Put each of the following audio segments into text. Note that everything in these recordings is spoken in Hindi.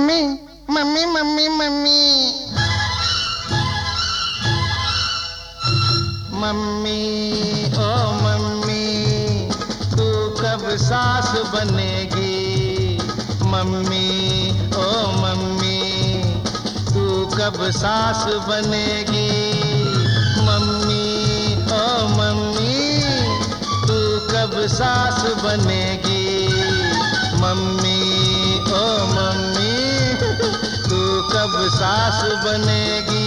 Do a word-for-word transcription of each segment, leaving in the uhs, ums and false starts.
Mummy mummy mummy mummy mummy ओ मम्मी तू कब सास बनेगी। मम्मी ओ मम्मी तू कब सास बनेगी। मम्मी ओ मम्मी तू कब सास बनेगी। मम्मी ओ मम्मी तू कब सास बनेगी।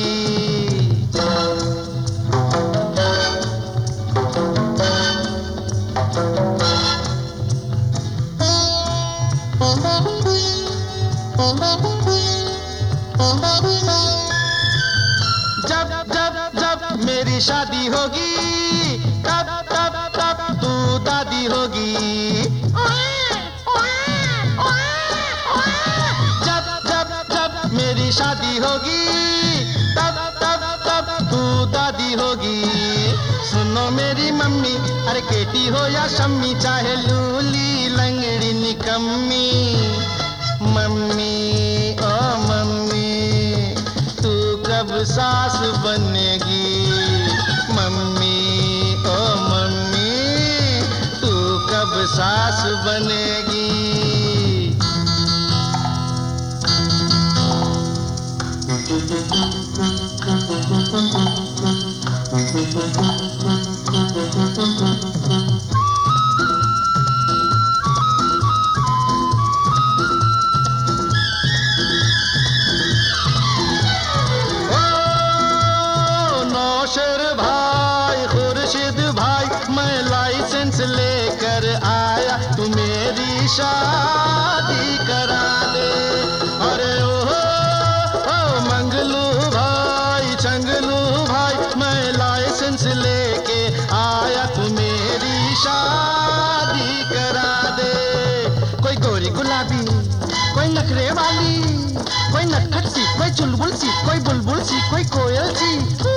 जब जब जब मेरी शादी होगी तब तब तब तू दादी होगी। जब जब जब मेरी शादी होगी तब तब तब तू दादी होगी। सुनो मेरी मम्मी, अरे केटी हो या शम्मी, चाहे लूली लंगड़ी निकम्मी। मम्मी ओ मम्मी तू कब सास बनेगी। मम्मी ओ मम्मी तू कब सास बनेगी। नौशर भाई, खुर्शीद भाई, मैं लाइसेंस लेकर आया, तू मेरी शादी करा ले। अरे ओ, ओ मंगलू भाई, चंगलू भाई, मैं लाइसेंस लेके आया, तू मेरी शादी करा दे। कोई गोरी गुलाबी, कोई नखरे वाली, कोई नटखट सी, कोई चुलबुल सी, कोई बुलबुल सी, कोई कोयल सी।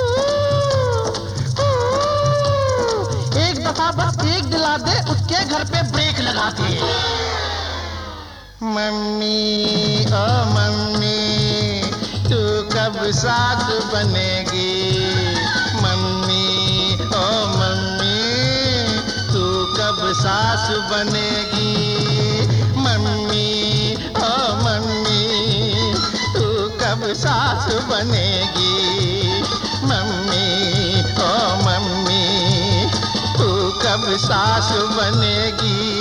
एक दफा बस एक दिला दे, उसके घर पे ब्रेक लगा दे। मम्मी ओ मम्मी तू कब सास बनेगी। मम्मी ओ मम्मी तू कब सास बनेगी। मम्मी ओ मम्मी तू कब सास बनेगी। मम्मी ओ मम्मी तू कब सास बनेगी।